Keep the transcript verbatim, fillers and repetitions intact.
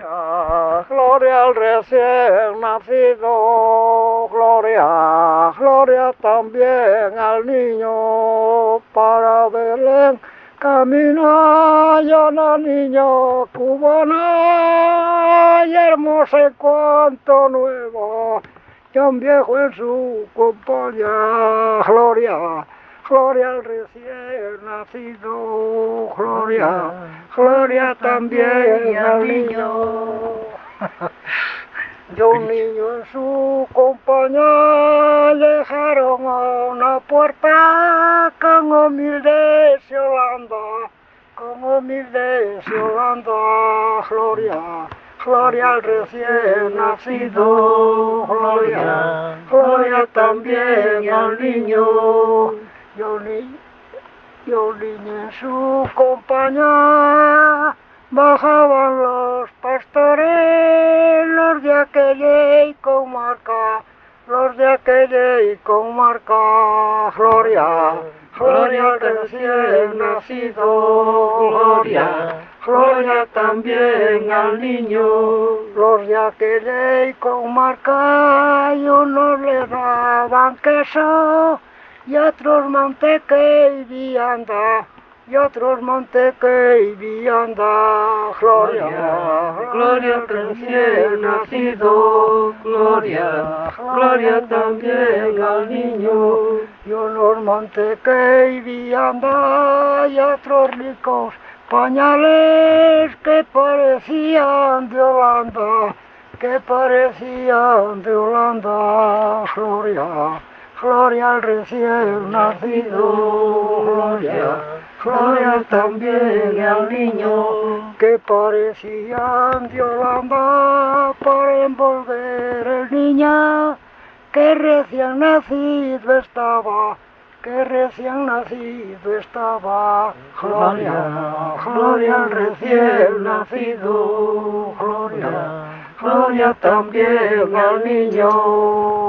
Gloria, gloria al recién nacido, gloria, gloria también al niño, para Belén camina ya la niña cubana, y hermosa y cuanto nueva, ya un viejo en su compañía, gloria. Gloria al recién nacido, gloria, gloria también al niño. Y un niño en su compañía dejaron a una puerta con humilde Yolanda, con humilde Yolanda, gloria. Gloria al recién nacido, gloria, gloria también al niño. Y un niño, y un niño en su compañía bajaban los pastores, los de aquella comarca, los de aquella comarca, gloria, gloria al recién nacido, gloria, gloria también al niño, los de aquella comarca y unos le daban queso y otros manteca y vianda, y otros manteca y vianda, gloria, gloria al recién nacido, gloria, gloria también al niño, y unos manteca y vianda, y otros ricos pañales que parecían de Holanda, que parecían de Holanda, gloria. Gloria al recién nacido, gloria, gloria también al niño, que parecían de Holanda para envolver el niño, que recién nacido estaba, que recién nacido estaba, gloria, gloria al recién nacido, gloria, gloria también al niño.